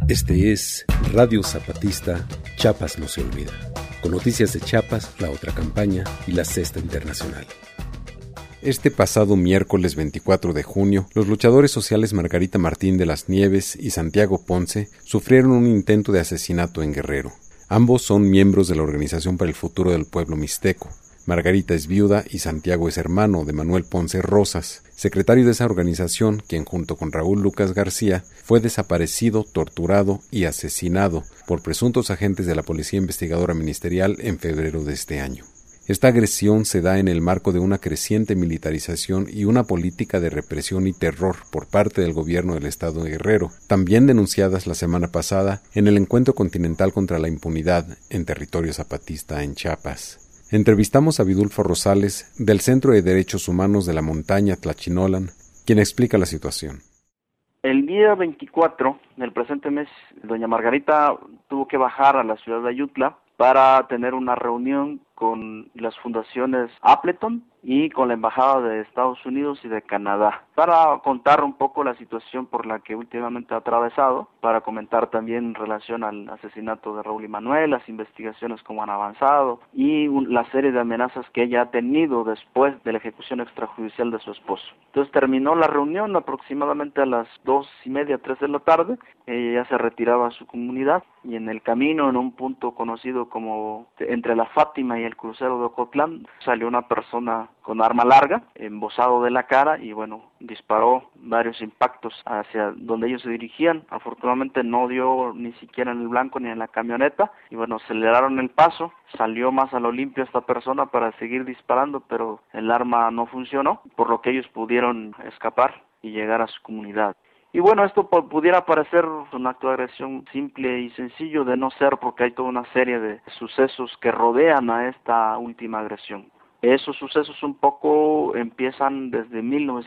Este es Radio Zapatista, Chiapas no se olvida. Con noticias de Chiapas, la otra campaña y la Sexta Internacional. Este pasado miércoles 24 de junio, los luchadores sociales Margarita Martín de las Nieves y Santiago Ponce sufrieron un intento de asesinato en Guerrero. Ambos son miembros de la Organización para el Futuro del Pueblo Mixteco. Margarita es viuda y Santiago es hermano de Manuel Ponce Rosas, secretario de esa organización, quien junto con Raúl Lucas García fue desaparecido, torturado y asesinado por presuntos agentes de la Policía Investigadora Ministerial en febrero de este año. Esta agresión se da en el marco de una creciente militarización y una política de represión y terror por parte del gobierno del estado de Guerrero, también denunciadas la semana pasada en el Encuentro Continental contra la Impunidad en territorio zapatista en Chiapas. Entrevistamos a Vidulfo Rosales, del Centro de Derechos Humanos de la Montaña Tlachinolan, quien explica la situación. El día 24 del presente mes, doña Margarita tuvo que bajar a la ciudad de Ayutla para tener una reunión con las fundaciones Appleton y con la Embajada de Estados Unidos y de Canadá, para contar un poco la situación por la que últimamente ha atravesado, para comentar también en relación al asesinato de Raúl y Manuel, las investigaciones cómo han avanzado y la serie de amenazas que ella ha tenido después de la ejecución extrajudicial de su esposo. Entonces terminó la reunión aproximadamente a las 2:30, 3 de la tarde, ella ya se retiraba a su comunidad y en el camino, en un punto conocido como entre la Fátima y el crucero de Ocotlán, salió una persona con arma larga, embosado de la cara y disparó varios impactos hacia donde ellos se dirigían. Afortunadamente no dio ni siquiera en el blanco ni en la camioneta y aceleraron el paso, salió más a lo limpio esta persona para seguir disparando, pero el arma no funcionó, por lo que ellos pudieron escapar y llegar a su comunidad. Y esto pudiera parecer un acto de agresión simple y sencillo, de no ser, porque hay toda una serie de sucesos que rodean a esta última agresión. Esos sucesos un poco empiezan desde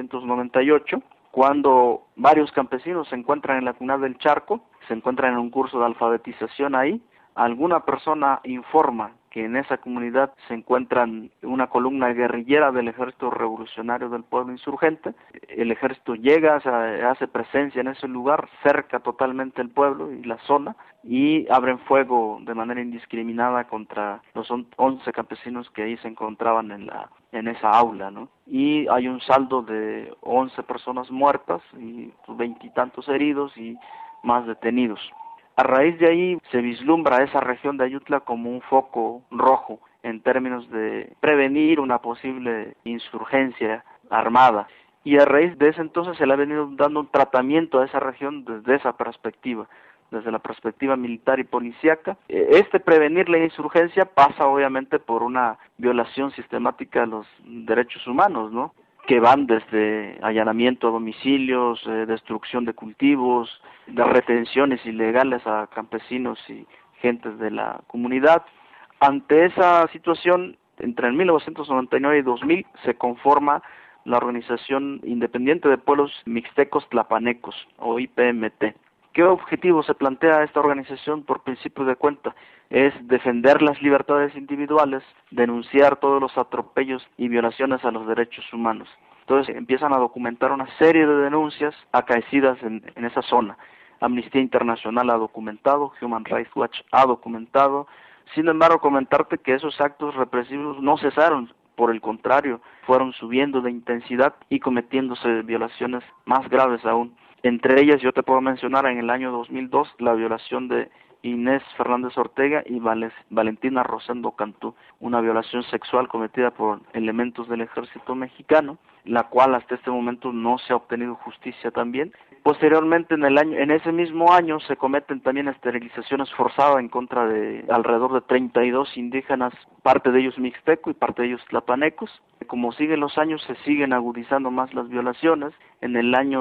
1998, cuando varios campesinos se encuentran en la comunidad del Charco, se encuentran en un curso de alfabetización ahí. Alguna persona informa que en esa comunidad se encuentran una columna guerrillera del Ejército Revolucionario del Pueblo Insurgente. El ejército llega, hace presencia en ese lugar, cerca totalmente el pueblo y la zona, y abren fuego de manera indiscriminada contra los 11 campesinos que ahí se encontraban en esa aula, ¿no? Y hay un saldo de 11 personas muertas y 20 y tantos heridos y más detenidos. A raíz de ahí se vislumbra esa región de Ayutla como un foco rojo en términos de prevenir una posible insurgencia armada. Y a raíz de ese entonces se le ha venido dando un tratamiento a esa región desde esa perspectiva, desde la perspectiva militar y policíaca. Prevenir la insurgencia pasa obviamente por una violación sistemática de los derechos humanos, ¿no?, que van desde allanamiento a domicilios, destrucción de cultivos, de retenciones ilegales a campesinos y gentes de la comunidad. Ante esa situación, entre 1999 y 2000 se conforma la Organización Independiente de Pueblos Mixtecos Tlapanecos, o IPMT. ¿Qué objetivo se plantea esta organización por principio de cuenta? Es defender las libertades individuales, denunciar todos los atropellos y violaciones a los derechos humanos. Entonces empiezan a documentar una serie de denuncias acaecidas en esa zona. Amnistía Internacional ha documentado, Human Rights Watch ha documentado. Sin embargo, comentarte que esos actos represivos no cesaron, por el contrario, fueron subiendo de intensidad y cometiéndose violaciones más graves aún. Entre ellas yo te puedo mencionar en el año 2002 la violación de Inés Fernández Ortega y Valentina Rosendo Cantú, una violación sexual cometida por elementos del ejército mexicano, la cual hasta este momento no se ha obtenido justicia también. Posteriormente, en ese mismo año, se cometen también esterilizaciones forzadas en contra de alrededor de 32 indígenas, parte de ellos mixteco y parte de ellos tlapanecos. Como siguen los años, se siguen agudizando más las violaciones. En el año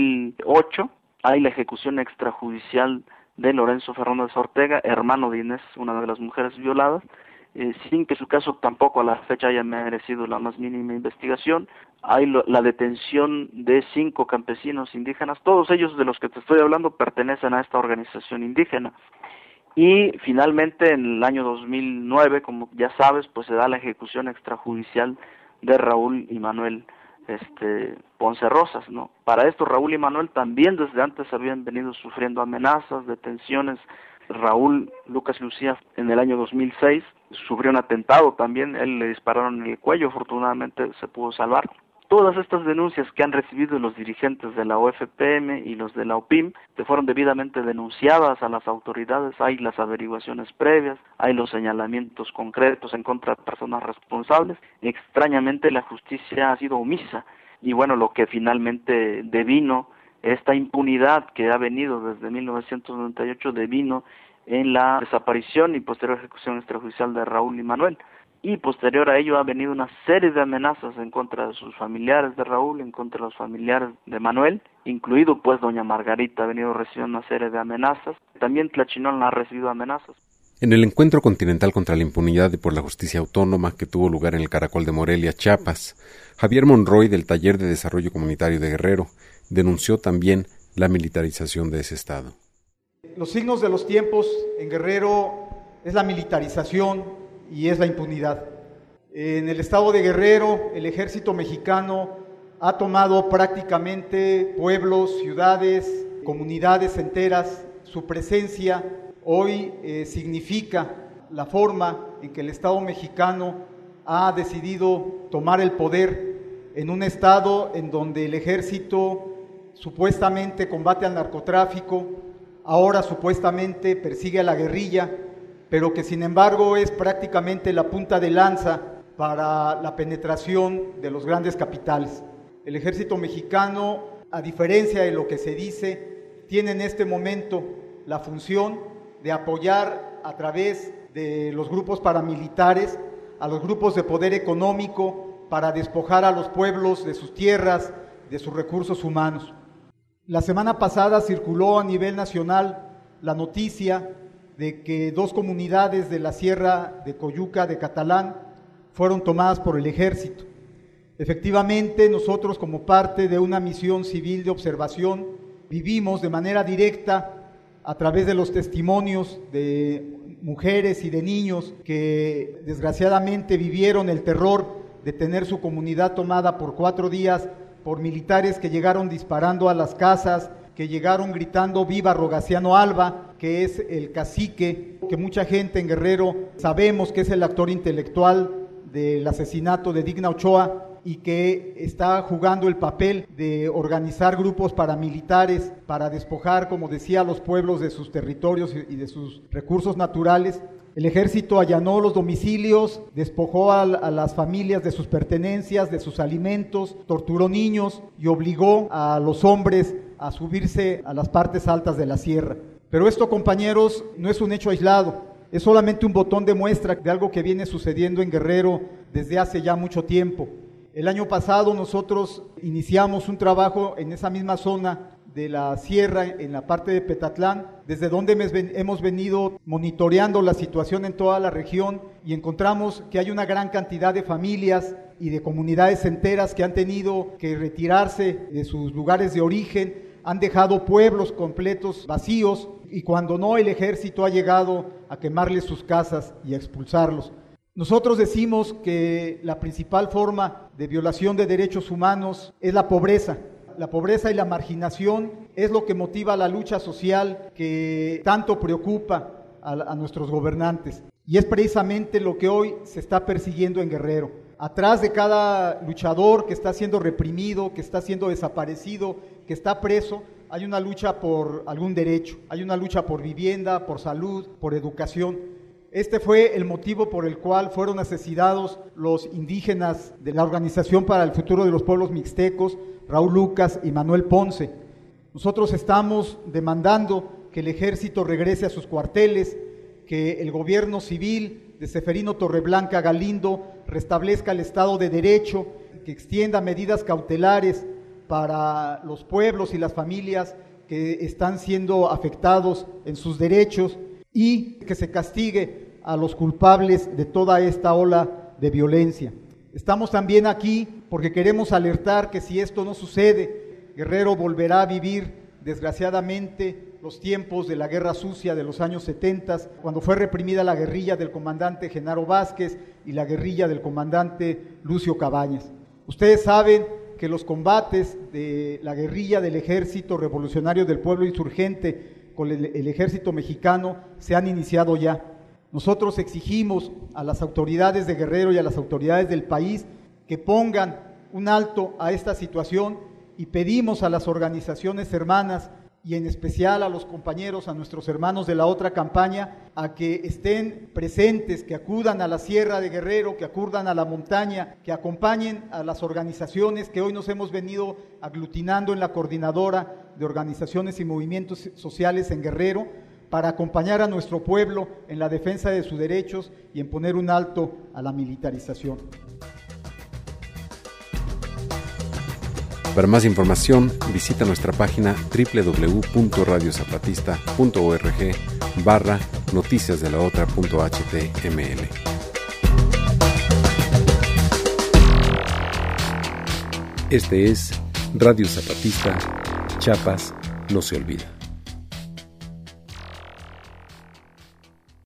2008 hay la ejecución extrajudicial de Lorenzo Fernández Ortega, hermano de Inés, una de las mujeres violadas, sin que su caso tampoco a la fecha haya merecido la más mínima investigación. Hay la detención de 5 campesinos indígenas, todos ellos de los que te estoy hablando pertenecen a esta organización indígena. Y finalmente en el año 2009, como ya sabes, pues se da la ejecución extrajudicial de Raúl y Manuel Ponce Rosas, ¿no? Para esto Raúl y Manuel también desde antes habían venido sufriendo amenazas, detenciones. Raúl Lucas Lucía en el año 2006 sufrió un atentado también, él le dispararon en el cuello, afortunadamente se pudo salvar. Todas estas denuncias que han recibido los dirigentes de la OFPM y los de la OPIM fueron debidamente denunciadas a las autoridades, hay las averiguaciones previas, hay los señalamientos concretos en contra de personas responsables. Extrañamente la justicia ha sido omisa y bueno, lo que finalmente devino esta impunidad que ha venido desde 1998 devino en la desaparición y posterior ejecución extrajudicial de Raúl y Manuel. Y posterior a ello ha venido una serie de amenazas en contra de sus familiares de Raúl, en contra de los familiares de Manuel, incluido pues doña Margarita ha venido recibiendo una serie de amenazas. También Tlachinol ha recibido amenazas. En el Encuentro Continental contra la Impunidad y por la Justicia Autónoma que tuvo lugar en el Caracol de Morelia, Chiapas, Javier Monroy del Taller de Desarrollo Comunitario de Guerrero denunció también la militarización de ese estado. Los signos de los tiempos en Guerrero es la militarización y es la impunidad. En el estado de Guerrero, el ejército mexicano ha tomado prácticamente pueblos, ciudades, comunidades enteras. Su presencia hoy significa la forma en que el Estado mexicano ha decidido tomar el poder en un estado en donde el ejército supuestamente combate al narcotráfico, ahora supuestamente persigue a la guerrilla, pero que sin embargo es prácticamente la punta de lanza para la penetración de los grandes capitales. El ejército mexicano, a diferencia de lo que se dice, tiene en este momento la función de apoyar a través de los grupos paramilitares a los grupos de poder económico para despojar a los pueblos de sus tierras, de sus recursos humanos. La semana pasada circuló a nivel nacional la noticia de que 2 comunidades de la Sierra de Coyuca de Catalán fueron tomadas por el ejército. Efectivamente, nosotros como parte de una misión civil de observación vivimos de manera directa a través de los testimonios de mujeres y de niños que desgraciadamente vivieron el terror de tener su comunidad tomada por 4 días por militares que llegaron disparando a las casas, que llegaron gritando viva Rogaciano Alba, que es el cacique, que mucha gente en Guerrero sabemos que es el actor intelectual del asesinato de Digna Ochoa y que está jugando el papel de organizar grupos paramilitares para despojar, como decía, a los pueblos de sus territorios y de sus recursos naturales. El ejército allanó los domicilios, despojó a las familias de sus pertenencias, de sus alimentos, torturó niños y obligó a los hombres a subirse a las partes altas de la sierra. Pero esto, compañeros, no es un hecho aislado, es solamente un botón de muestra de algo que viene sucediendo en Guerrero desde hace ya mucho tiempo. El año pasado nosotros iniciamos un trabajo en esa misma zona de la sierra, en la parte de Petatlán, desde donde hemos venido monitoreando la situación en toda la región y encontramos que hay una gran cantidad de familias y de comunidades enteras que han tenido que retirarse de sus lugares de origen, han dejado pueblos completos vacíos y cuando no, el ejército ha llegado a quemarles sus casas y a expulsarlos. Nosotros decimos que la principal forma de violación de derechos humanos es la pobreza. La pobreza y la marginación es lo que motiva la lucha social que tanto preocupa a nuestros gobernantes. Y es precisamente lo que hoy se está persiguiendo en Guerrero. Atrás de cada luchador que está siendo reprimido, que está siendo desaparecido, que está preso, hay una lucha por algún derecho, hay una lucha por vivienda, por salud, por educación. Este fue el motivo por el cual fueron asesinados los indígenas de la Organización para el Futuro de los Pueblos Mixtecos, Raúl Lucas y Manuel Ponce. Nosotros estamos demandando que el ejército regrese a sus cuarteles, que el gobierno civil de Seferino Torreblanca Galindo restablezca el Estado de Derecho, que extienda medidas cautelares para los pueblos y las familias que están siendo afectados en sus derechos y que se castigue a los culpables de toda esta ola de violencia. Estamos también aquí porque queremos alertar que si esto no sucede, Guerrero volverá a vivir, desgraciadamente, los tiempos de la guerra sucia de los años 70, cuando fue reprimida la guerrilla del comandante Genaro Vázquez y la guerrilla del comandante Lucio Cabañas. Ustedes saben que los combates de la guerrilla del Ejército Revolucionario del Pueblo Insurgente con el Ejército Mexicano se han iniciado ya. Nosotros exigimos a las autoridades de Guerrero y a las autoridades del país que pongan un alto a esta situación y pedimos a las organizaciones hermanas y en especial a los compañeros, a nuestros hermanos de la otra campaña, a que estén presentes, que acudan a la Sierra de Guerrero, que acudan a la montaña, que acompañen a las organizaciones que hoy nos hemos venido aglutinando en la coordinadora de organizaciones y movimientos sociales en Guerrero, para acompañar a nuestro pueblo en la defensa de sus derechos y en poner un alto a la militarización. Para más información, visita nuestra página www.radiozapatista.org/noticiasdelaotra.html. Este es Radio Zapatista, Chiapas no se olvida.